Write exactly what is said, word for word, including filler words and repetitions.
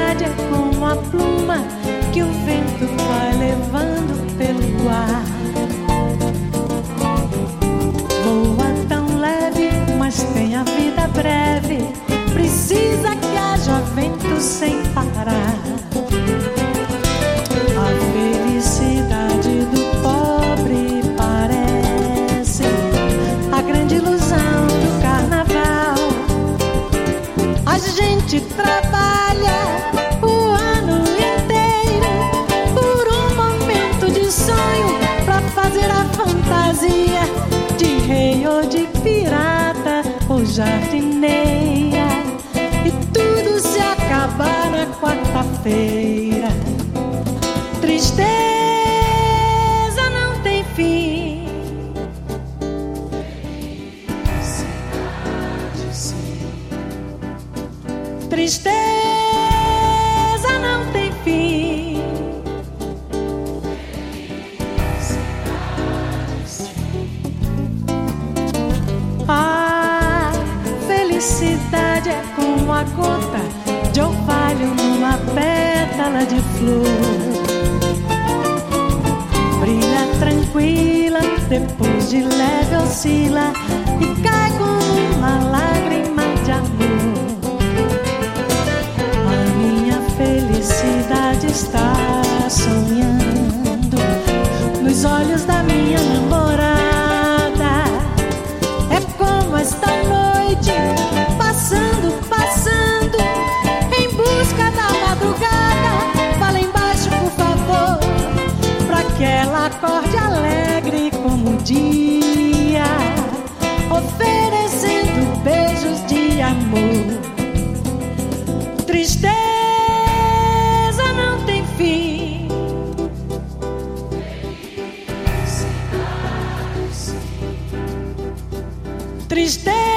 felicidade é como a pluma que o vento vai levando pelo ar. Voa tão leve, mas tem a vida breve. Precisa que haja vento sem parar. A felicidade do pobre parece a grande ilusão do carnaval. A gente trabalha o ano inteiro por um momento de sonho, pra fazer a fantasia de rei ou de pirata ou jardineira, e tudo se acabar na quarta-feira. Tristeza não tem fim. Tristeza não tem fim. A felicidade é como a gota de orvalho numa pétala de flor. Brilha tranquila, depois de leve oscila e cai como uma lágrima de amor. A minha felicidade está sonhando nos olhos da minha namorada. É como esta noite, passando, passando, em busca da madrugada. Fala embaixo, por favor, pra que ela acorde alegre como o dia, oferecendo beijos de amor. Tristeza não tem fim. Tristeza